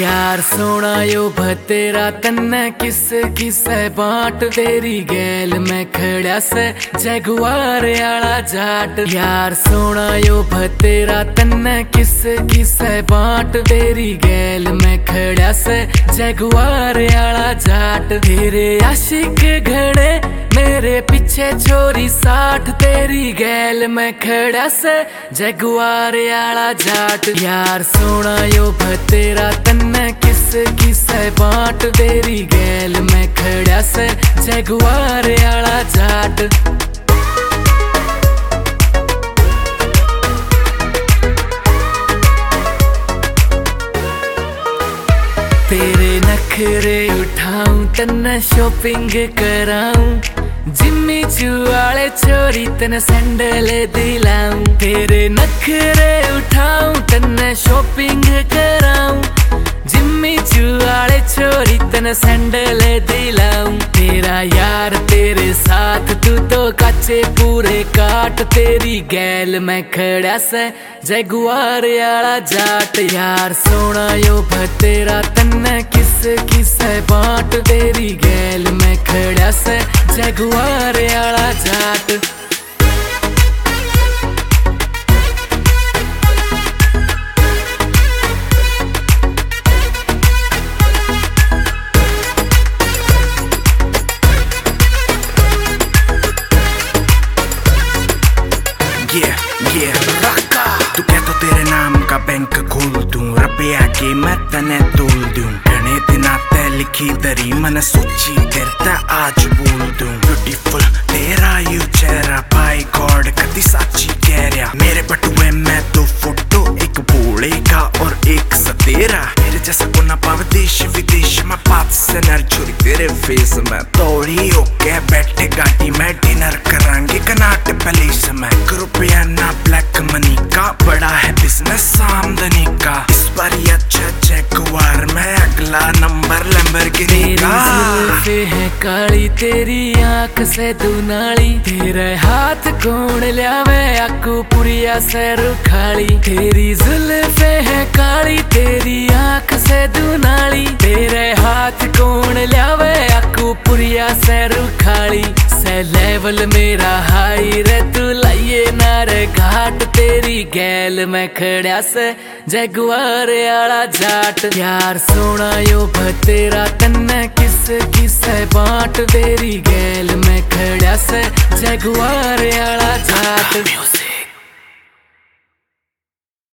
यार सोना यो भतेरा तन्ने किस किसे बाट तेरी गैल में खड़ा से जगुआर आला जाट। यार सोना यो भतेरा तन्ने किस किसे बाट तेरी गैल में खड़ा से जगुआर आला जाट। तेरे आशिक घड़े मेरे पीछे चोरी साठ तेरी गैल में खड़ा से जगुआर आला जाट। यार सोना यो भतेरा तन्ने किस किसे बाट तेरी गैल में खड़ा से जगुआर आला जाट। तेरे नखरे उठाऊं तन्ने शॉपिंग कराऊं, जिम्मी चुआले चोरी तन्ने सैंडल दिलाऊं। तेरे नखरे उठाऊं तन्ने शॉपिंग कराऊं, जिम्मी चुआले चोरी तन्ने सैंडल दिलाऊं। तेरा यार तेरे साथ तू तो काचे पूरे काट तेरी गैल में खड़ा से जगुआर आला जाट। यार सोना यो भतेरा तन्ने किस किसे बाट तेरी गैल में खड़ा से जगुआर आला जाट। तू क्या तो तेरे नाम का बैंक खोल दूं, रुपया के मैं तने तोल दूं। घने दिन आते लिखी दरी मन सोची तेरता आज बोल दूं। ब्यूटीफुल तेरा यू चेहरा बाय गॉड कदी साची कह रहा। मेरे बटुए में दो फोटो एक बोले का और एक सतेरा। मेरे जैसा को ना पावे देश विदेश में बात से नर चोरी तेरे फेस में। तोड़ी होके बैठे गाड़ी में डिनर करांगे कनाट पैलेस में। रुपया ना ब्लैक मनी का बड़ा है बिजनेस आमदनी का। इस बार ये अच्छा जगुआर में अगला नंबर लैम्बोर्गिनी का। जुल्फे है काली तेरी आंख से दुनाली, तेरे हाथ कौन ल्यावे आकू पुरिया से रुखाली। तेरी जुल्फे है काली तेरी आंख से दुनाली, तेरे हाथ कौन ल्यावे आकू पुरिया से रुखाली। से लेवल मेरा हाई रे तू लाइए नारे घाट तेरी गैल में खड़ा से जगुआर आला जाट। यार सोना यो भतेरा तन्ने किस किसे बाट तेरी गैल में खड़ा से जगुआर आला जाट।